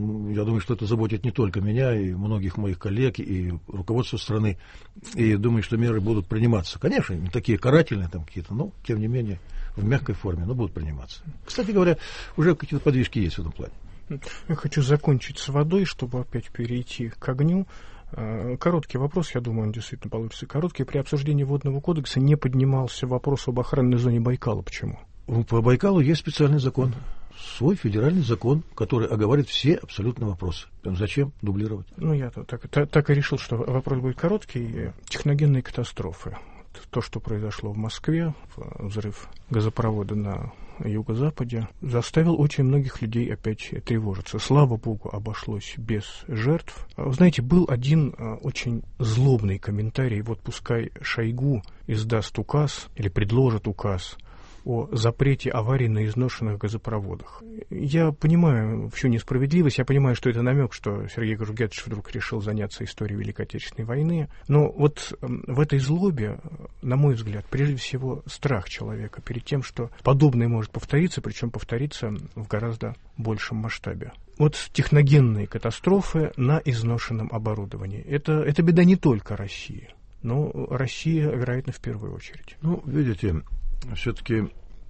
я думаю, что это заботит не только меня, и многих моих коллег, и руководство страны, и думаю, что меры будут приниматься. Конечно, не такие карательные там какие-то, но, тем не менее, в мягкой форме, но будут приниматься. Кстати говоря, уже какие-то подвижки есть в этом плане. Я хочу закончить с водой, чтобы опять перейти к огню. Короткий вопрос, я думаю, он действительно получится короткий. При обсуждении Водного кодекса не поднимался вопрос об охранной зоне Байкала. Почему? По Байкалу есть специальный закон. Свой федеральный закон, который оговаривает все абсолютно вопросы. Зачем дублировать? Ну, я так и решил, что вопрос будет короткий. Техногенные катастрофы. То, что произошло в Москве, взрыв газопровода на юго-западе, заставил очень многих людей опять тревожиться. Слава богу, обошлось без жертв. Знаете, был один очень злобный комментарий, вот пускай Шойгу издаст указ или предложит указ о запрете аварий на изношенных газопроводах. Я понимаю всю несправедливость, я понимаю, что это намек, что Сергей Кужугетович вдруг решил заняться историей Великой Отечественной войны, но вот в этой злобе, на мой взгляд, прежде всего страх человека перед тем, что подобное может повториться, причем повториться в гораздо большем масштабе. Вот техногенные катастрофы на изношенном оборудовании. Это беда не только России, но Россия, вероятно, в первую очередь. Ну, видите, все-таки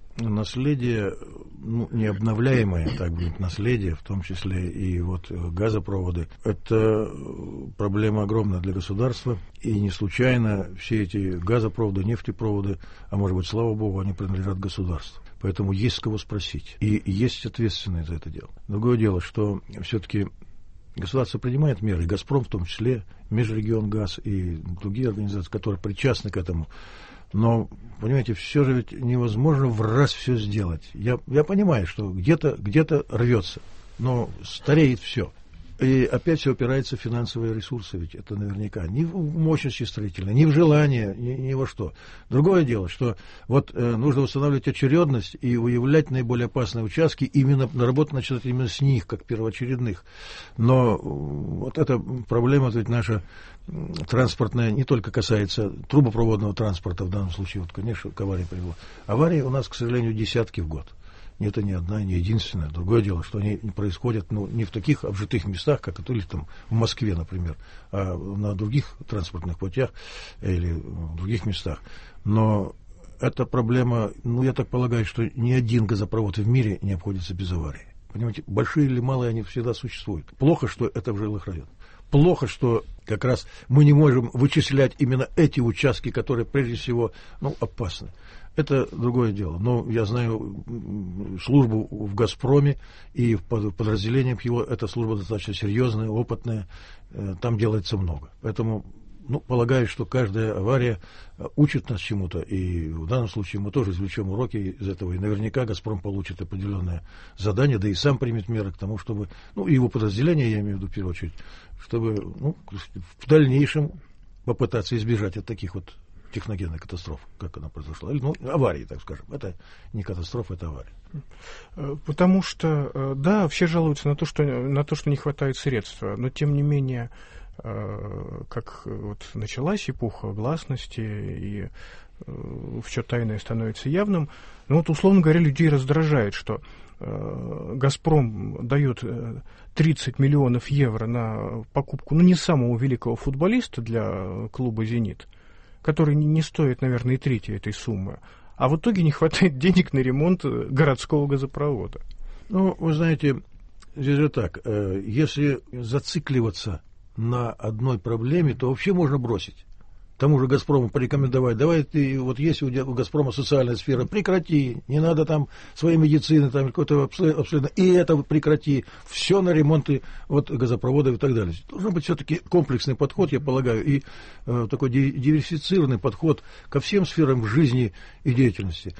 наследие, необновляемое, так будет, наследие, в том числе и вот газопроводы, это проблема огромная для государства, и не случайно все эти газопроводы, нефтепроводы, а может быть, слава богу, они принадлежат государству. Поэтому есть с кого спросить, и есть ответственные за это дело. Другое дело, что все-таки государство принимает меры, и «Газпром» в том числе, Межрегионгаз и другие организации, которые причастны к этому. Но, понимаете, все же ведь невозможно в раз все сделать. Я понимаю, что где-то рвется, но стареет все. И опять все опирается в финансовые ресурсы, ведь это наверняка. Ни в мощности строительной, ни в желание, ни во что. Другое дело, что вот нужно восстанавливать очередность и выявлять наиболее опасные участки, именно работу начинать именно с них, как первоочередных. Но вот эта проблема, ведь наша транспортная, не только касается трубопроводного транспорта, в данном случае, вот, конечно, к аварии привело. Аварии у нас, к сожалению, десятки в год. Это не одна, не единственная. Другое дело, что они происходят не в таких обжитых местах, как это или там в Москве, например, а на других транспортных путях или в других местах. Но эта проблема, я так полагаю, что ни один газопровод в мире не обходится без аварии. Понимаете, большие или малые, они всегда существуют. Плохо, что это в жилых районах. Плохо, что как раз мы не можем вычислять именно эти участки, которые прежде всего опасны. Это другое дело. Но я знаю службу в «Газпроме», и в подразделениях его эта служба достаточно серьезная, опытная. Там делается много. Поэтому полагаю, что каждая авария учит нас чему-то. И в данном случае мы тоже извлечем уроки из этого. И наверняка «Газпром» получит определенное задание, да и сам примет меры к тому, чтобы, и его подразделение, я имею в виду в первую очередь, чтобы в дальнейшем попытаться избежать от таких вот техногенной катастрофы, как она произошла. Аварии, так скажем. Это не катастрофа, это авария. Потому что, да, все жалуются на то, что не хватает средств, но тем не менее, как вот началась эпоха гласности, и все тайное становится явным, условно говоря, людей раздражает, что «Газпром» дает 30 миллионов евро на покупку, не самого великого футболиста для клуба «Зенит», который не стоит, наверное, и трети этой суммы. А в итоге не хватает денег на ремонт городского газопровода. Вы знаете, здесь же так. Если зацикливаться на одной проблеме, то вообще можно бросить. Тому же «Газпрому» порекомендовать: давай ты, вот есть у «Газпрома» социальная сфера, прекрати, не надо там своей медицины, там какое-то обследование, и это прекрати, все на ремонты газопроводов и так далее. Должен быть все-таки комплексный подход, я полагаю, и такой диверсифицированный подход ко всем сферам жизни и деятельности.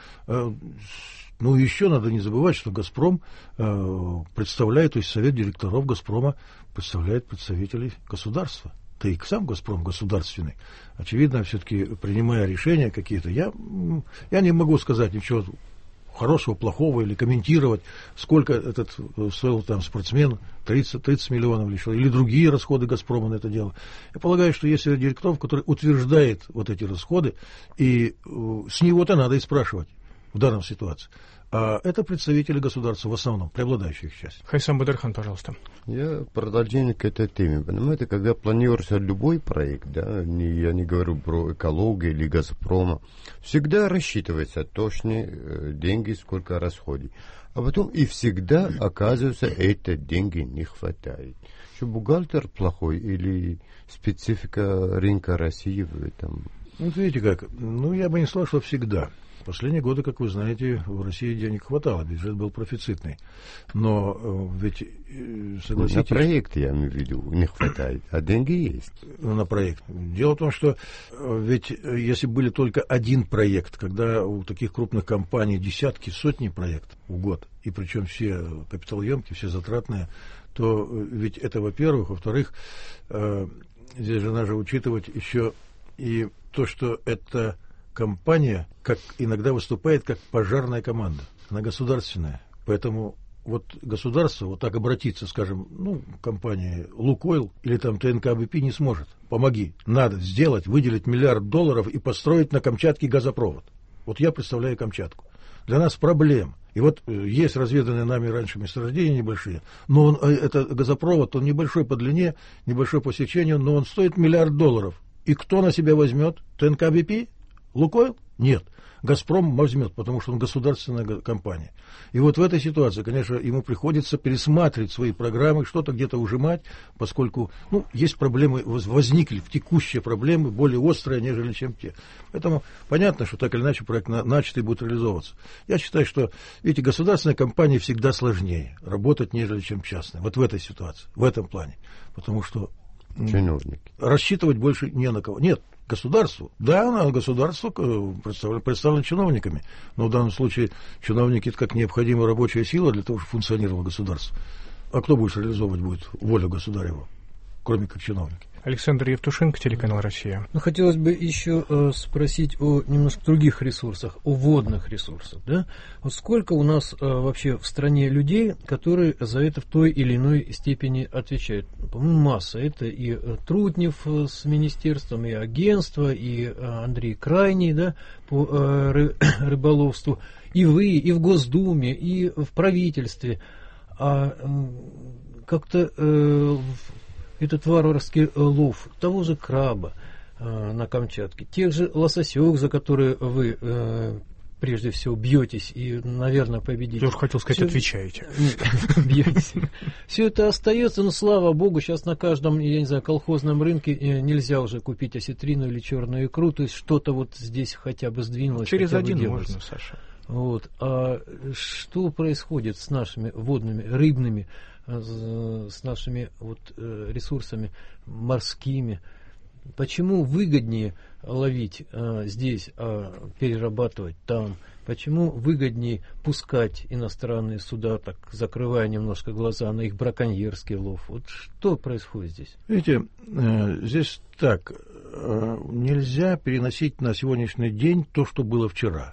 Еще надо не забывать, что «Газпром» представляет, то есть совет директоров «Газпрома» представляет представителей государства. Да и сам «Газпром» государственный. Очевидно, все-таки принимая решения какие-то, я не могу сказать ничего хорошего, плохого или комментировать, сколько этот стоил там спортсмен, 30 миллионов или другие расходы «Газпрома» на это дело. Я полагаю, что есть директоров, который утверждает вот эти расходы, и с него-то надо и спрашивать в данной ситуации. А это представители государства в основном, преобладающих часть. Хайсам Бадырхан, пожалуйста. Я продолжение к этой теме. Понимаете, когда планируется любой проект, я не говорю про экологию или «Газпрома», всегда рассчитывается точные деньги, сколько расходов. А потом и всегда, оказывается, эти деньги не хватает. Что бухгалтер плохой или специфика рынка России в этом? Видите как, я бы не сказал, что всегда. В последние годы, как вы знаете, в России денег хватало, бюджет был профицитный. Но ведь, согласитесь... На проект, я имею в виду, не хватает, а деньги есть. На проект. Дело в том, что ведь если были только один проект, когда у таких крупных компаний десятки, сотни проектов в год, и причем все капиталоемкие, все затратные, то ведь это, во-первых. Во-вторых, здесь же надо учитывать еще и то, что это... компания, как иногда выступает как пожарная команда, она государственная, поэтому государство так обратиться, скажем, компания «Лукойл» или там ТНК БП не сможет. Помоги, надо сделать, выделить $1 миллиард и построить на Камчатке газопровод. Я представляю Камчатку. Для нас проблем. И есть разведанные нами раньше месторождения небольшие, но это газопровод, он небольшой по длине, небольшой по сечению, но он стоит $1 миллиард. И кто на себя возьмет? ТНК БП? «Лукойл»? Нет. «Газпром» возьмет, потому что он государственная компания. И в этой ситуации, конечно, ему приходится пересматривать свои программы, что-то где-то ужимать, поскольку есть проблемы, возникли текущие проблемы, более острые, нежели чем те. Поэтому понятно, что так или иначе проект начатый будет реализовываться. Я считаю, что, видите, государственная компания всегда сложнее работать, нежели чем частная. В этой ситуации, в этом плане. Потому что чиновники. Рассчитывать больше не на кого. Нет. Государству. Да, государство представлено чиновниками, но в данном случае чиновники — это как необходимая рабочая сила для того, чтобы функционировало государство. А кто будет реализовывать будет волю государеву, кроме как чиновники? Александр Евтушенко, телеканал «Россия». Ну, хотелось бы еще спросить о немножко других ресурсах, о водных ресурсах. Да? Вот сколько у нас вообще в стране людей, которые за это в той или иной степени отвечают? По-моему, масса. Это и Трутнев с министерством, и агентство, и Андрей Крайний, да, по рыболовству, и вы, и в Госдуме, и в правительстве. А как-то... этот варварский лов того же краба на Камчатке, тех же лососек, за которые вы прежде всего бьетесь и, наверное, победите. Я уже хотел сказать, отвечаете. Бьетесь. Все это остается, но слава богу, сейчас на каждом, я не знаю, колхозном рынке нельзя уже купить осетрину или черную икру, то есть что-то вот здесь хотя бы сдвинулось. Через один можно, Саша. Вот. А что происходит с нашими водными, рыбными, с нашими вот ресурсами морскими? Почему выгоднее ловить здесь, а перерабатывать там? Почему выгоднее пускать иностранные суда, так закрывая немножко глаза на их браконьерский лов? Вот что происходит здесь? Видите, здесь так, нельзя переносить на сегодняшний день то, что было вчера.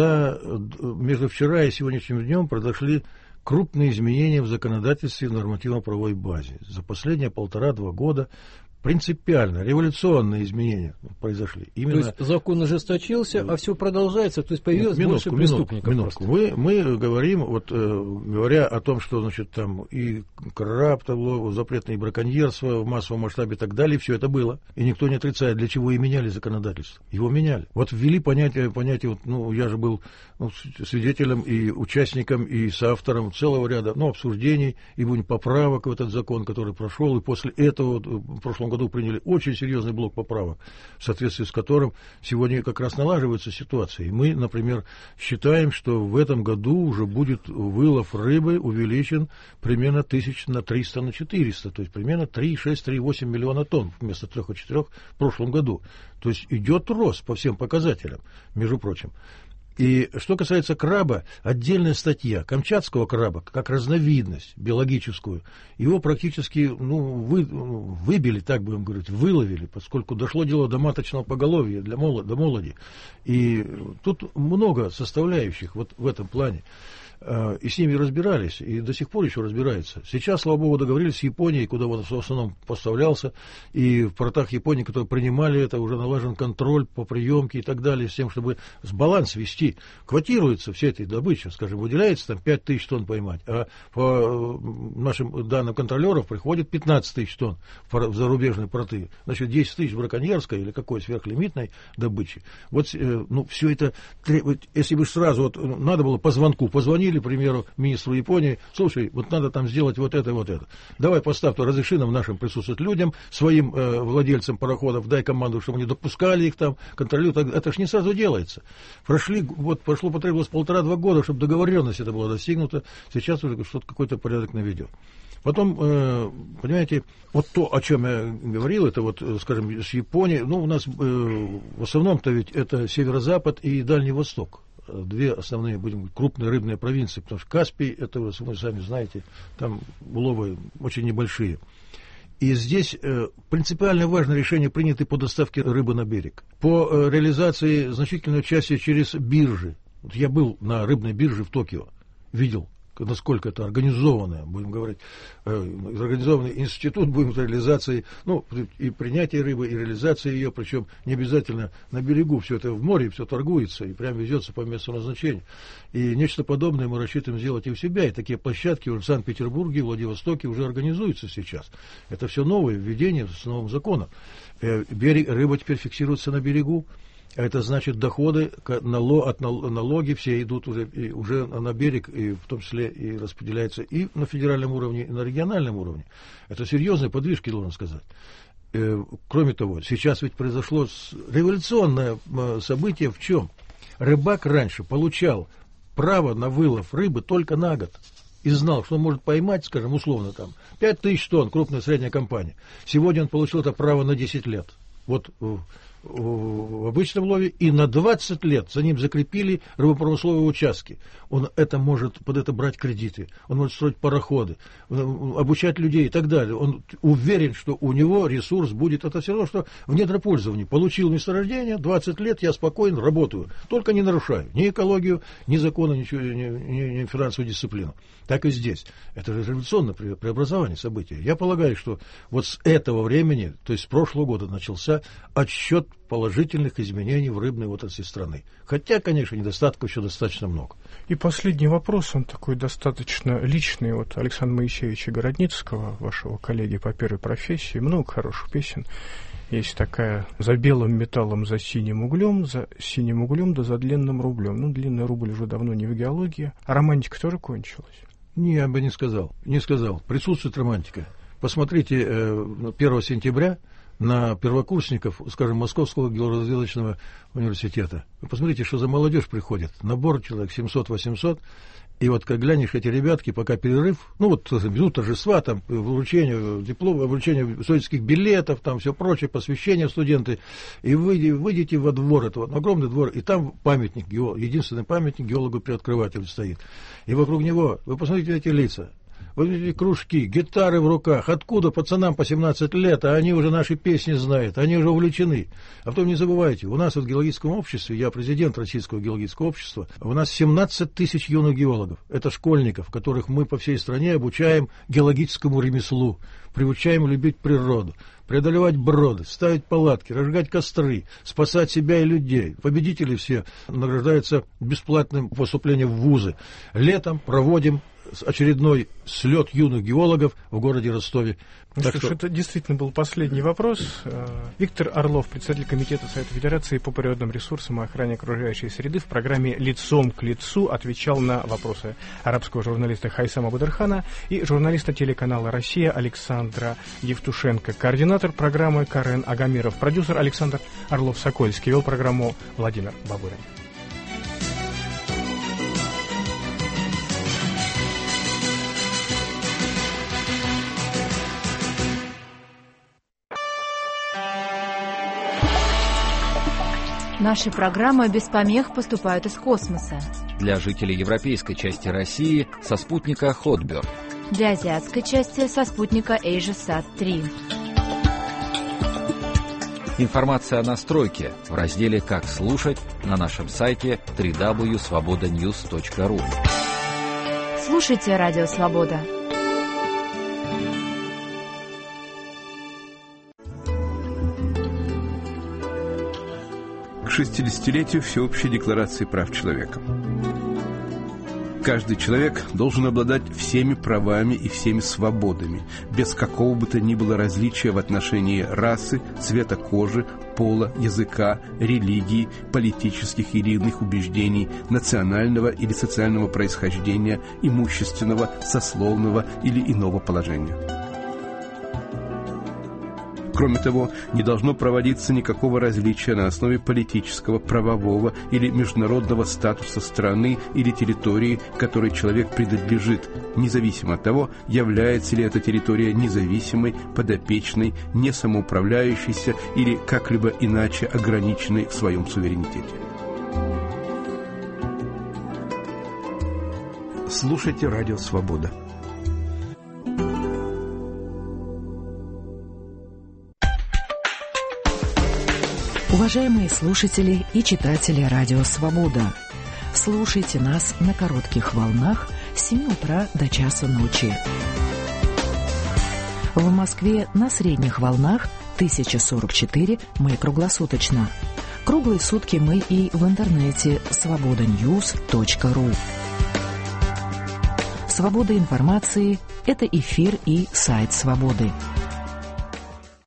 Между вчера и сегодняшним днем произошли крупные изменения в законодательстве и нормативно-правовой базе. За последние 1,5-2 года принципиально, революционные изменения произошли. Именно... То есть закон ожесточился, а все продолжается, то есть появилось больше преступников. Минутку. Мы говорим, вот говоря о том, что, значит, там и краб, запретное браконьерство в массовом масштабе и так далее, все это было. И никто не отрицает, для чего и меняли законодательство. Его меняли. Вот ввели понятие вот, я же был свидетелем и участником, и соавтором целого ряда обсуждений и поправок в этот закон, который прошел, и после этого в прошлом году приняли очень серьезный блок поправок, в соответствии с которым сегодня как раз налаживается ситуация. И мы, например, считаем, что в этом году уже будет вылов рыбы увеличен примерно 1300 на 400, то есть примерно 3,6-3,8 миллиона тонн вместо 3,4 в прошлом году. То есть идет рост по всем показателям, между прочим. И что касается краба, отдельная статья камчатского краба, как разновидность биологическую, его практически выбили, так будем говорить, выловили, поскольку дошло дело до маточного поголовья, до молоди. И тут много составляющих вот в этом плане. И с ними разбирались, и до сих пор еще разбираются. Сейчас, слава богу, договорились с Японией, куда вот в основном поставлялся, и в портах Японии, которые принимали это, уже налажен контроль по приемке и так далее, с тем, чтобы с баланс вести. Квотируется вся эта добыча, скажем, выделяется там 5000 тонн поймать, а по нашим данным контролеров приходит 15 тысяч тонн в зарубежные порты. Значит, 10 тысяч браконьерской или какой сверхлимитной добычи. Вот, все это, если бы сразу, надо было по звонку, позвонили, к примеру, министру Японии: слушай, вот надо там сделать вот это, давай поставь, разреши нам нашим присутствовать людям, своим владельцам пароходов, дай команду, чтобы они допускали их там, контролируют. Это ж не сразу делается. Потребовалось 1,5-2 года, чтобы договоренность это была достигнута. Сейчас уже что-то какой-то порядок наведет. Потом, понимаете, вот то, о чем я говорил, это вот, скажем, с Японией, у нас в основном-то ведь это северо-запад и Дальний Восток. Две основные, крупные рыбные провинции, потому что Каспий, это вы сами знаете, там уловы очень небольшие. И здесь принципиально важное решение принято по доставке рыбы на берег. По реализации значительной части через биржи. Вот я был на рыбной бирже в Токио, видел, насколько это организованное, будем говорить, организованный институт, реализации, и принятия рыбы, и реализации ее, причем не обязательно на берегу, все это в море, все торгуется и прямо везется по месту назначения. И нечто подобное мы рассчитываем сделать и у себя, и такие площадки в Санкт-Петербурге, в Владивостоке уже организуются сейчас. Это все новое введение с новым законом. Рыба теперь фиксируется на берегу. Это значит, доходы от налоги все идут уже на берег, и в том числе и распределяются и на федеральном уровне, и на региональном уровне. Это серьезные подвижки, должен сказать. Кроме того, сейчас ведь произошло революционное событие в чем? Рыбак раньше получал право на вылов рыбы только на год. И знал, что он может поймать, скажем, условно, 5000 тонн, крупная средняя компания. Сегодня он получил это право на 10 лет. Вот в обычном лове, и на 20 лет за ним закрепили рыбопромысловые участки. Он может под это брать кредиты, он может строить пароходы, обучать людей и так далее. Он уверен, что у него ресурс будет. Это все равно, что в недропользовании. Получил месторождение, 20 лет я спокойно работаю, только не нарушаю ни экологию, ни законы, ничего, ни финансовую дисциплину. Так и здесь. Это революционное преобразование событий. Я полагаю, что вот с этого времени, то есть с прошлого года, начался отсчет положительных изменений в рыбной отрасли страны. Хотя, конечно, недостатков еще достаточно много. И последний вопрос, он такой достаточно личный, от Александра Моисеевича Городницкого, вашего коллеги по первой профессии. Много хороших песен. Есть такая: «За белым металлом, за синим углем, да за длинным рублем». Ну, длинный рубль уже давно не в геологии. А романтика тоже кончилась? Не, я бы не сказал. Присутствует романтика. Посмотрите, 1 сентября на первокурсников, скажем, Московского геологоразведочного университета. Вы посмотрите, что за молодежь приходит. Набор человек 700-800. И вот как глянешь, эти ребятки, пока перерыв, ведут торжества, там, вручение диплома, вручение студенческих билетов, там, все прочее, посвящение студенты, и выйдете во двор, это огромный двор, и там памятник, единственный памятник геологу-приоткрывателю стоит. И вокруг него, вы посмотрите эти лица, вот эти кружки, гитары в руках. Откуда пацанам по 17 лет, а они уже наши песни знают, они уже увлечены. А потом не забывайте, у нас в геологическом обществе, я президент Российского геологического общества, у нас 17 тысяч юных геологов. Это школьников, которых мы по всей стране обучаем геологическому ремеслу, приучаем любить природу, преодолевать броды, ставить палатки, разжигать костры, спасать себя и людей. Победители все награждаются бесплатным поступлением в вузы. Летом проводим очередной слет юных геологов в городе Ростове. Так что это действительно был последний вопрос. Виктор Орлов, председатель комитета Совета Федерации по природным ресурсам и охране окружающей среды, в программе «Лицом к лицу» отвечал на вопросы арабского журналиста Хайсама Бадырхана и журналиста телеканала «Россия» Александра Евтушенко. Координатор программы Карен Агамиров, продюсер Александр Орлов-Сокольский, вел программу Владимир Бабурин. Наши программы без помех поступают из космоса. Для жителей европейской части России со спутника Hotbird. Для азиатской части со спутника AsiaSat-3. Информация о настройке в разделе «Как слушать» на нашем сайте www.svobodanews.ru. Слушайте Радио Свобода. К 60-летию Всеобщей декларации прав человека. Каждый человек должен обладать всеми правами и всеми свободами, без какого бы то ни было различия в отношении расы, цвета кожи, пола, языка, религии, политических или иных убеждений, национального или социального происхождения, имущественного, сословного или иного положения. Кроме того, не должно проводиться никакого различия на основе политического, правового или международного статуса страны или территории, которой человек принадлежит, независимо от того, является ли эта территория независимой, подопечной, несамоуправляющейся или как-либо иначе ограниченной в своем суверенитете. Слушайте Радио Свобода. Уважаемые слушатели и читатели Радио Свобода, слушайте нас на коротких волнах с 7 утра до часу ночи. В Москве на средних волнах 1044 мы круглосуточно. Круглые сутки мы и в интернете svobodanews.ru. Свобода информации – это эфир и сайт Свободы.